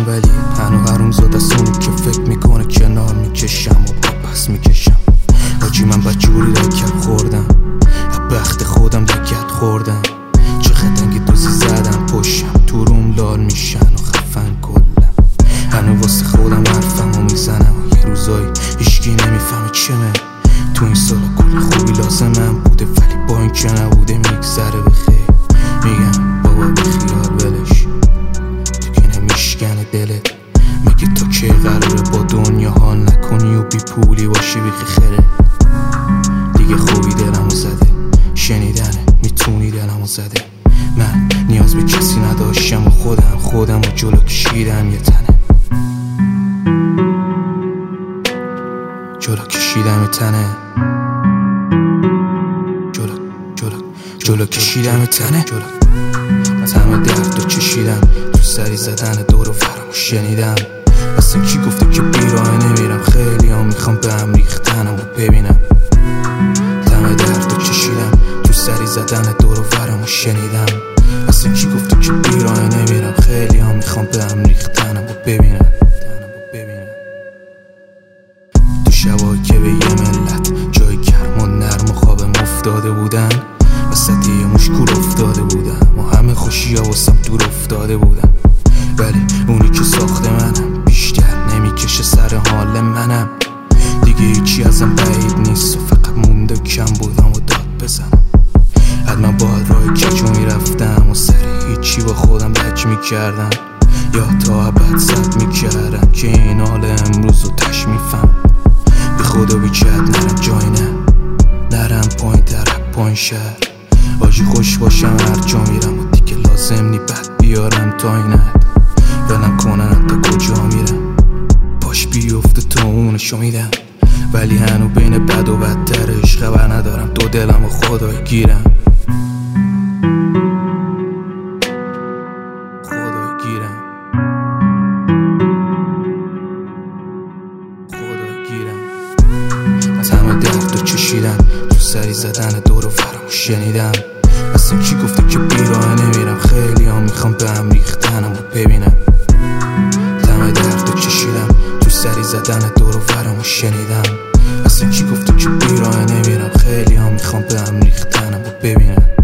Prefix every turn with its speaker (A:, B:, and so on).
A: میشم ولی هنو حروم زاد از اونی که فکر میکنه کنار میکشم و پس میکشم. حاجی من بدجوری دکت خوردم، بخت خودم دکت خوردم. چه خطنگی دوزی زدم پشم، تو روم لال میشن و خفن کلم. هنو واسه خودم حرفمو میزنم و یه روزایی هیچکی نمیفهمه چمه. تو این سالا کل خوبی لازمم بوده ولی با این که نبوده میگذره بخیر. میگم بابا بخیال ولش، تو که نمیشکنه دلت. میگه تا که قراره با دنیا حال نکنی و بی پولی باشی بیخی خیره. دیگه خوبی دلمو زده، شنیدنه میتونی دلمو زده. من نیاز به کسی نداشتم و خودم و جلو کشیدم یه تنه. جلو کشیدم یه تنه، جلو کشیدم تنه. تمام درد رو چشیدم، تو سری زدن دور و فرامو شنیدم. اصلا کی گفته که بیراه نمیرم؟ خیلی ها میخوام به هم ریختنم و ببینم. تمام درد رو چشیدم، تو سری زدن دور و فرامو شنیدم. اصلا کی گفته که بیراه نمیرم؟ خیلی ها میخوام به هم ریختنم و ببینم. تو شبایی که به یه ملت جای گرم و نرم و خوابم افتاده بودن، وسط یه مشکور افتاده بودم و همه خوشی ها واسم دور افتاده بودم. ولی اونی که ساخته منم بیشتر نمیکشه سر حال منم. دیگه هیچی ازم بعید نیست و فقط مونده کم بودم و داد بزنم. حتما باید راه کجو میرفتم و سر هیچی با خودم لج میکردم، یا تا ابد زد میکردم که این حال امروز رو تش میفهم. بی خدا بی جد نرم جای نرم پایین طرف پایین شهر. آجی خوش باشم هر جا میرم و دیگه لازم نی بد بیارم تا این حد. ولم کنن تا کجا میرم، پاش بیفته تا اونشو میدم. ولی هنو بین بد و بدترش خبر ندارم، دو دلم و خدای گیرم. تمام درد رو چشیدم، تو سری زدن دور و فرامو شنیدم. اصلا کی گفته که بیراه نمیرم؟ خیلی ها میخوام به هم ریختنم و ببینم. تمام درد رو چشیدم، تو سری زدن دور و فرامو شنیدم. اصلا کی گفته که بیراه نمیرم؟ خیلی ها میخوام به هم ریختنم و ببینم.